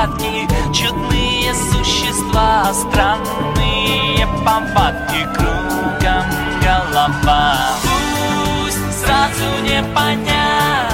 загадки, чудные существа, странные повадки, кругом голова. Пусть сразу не понять,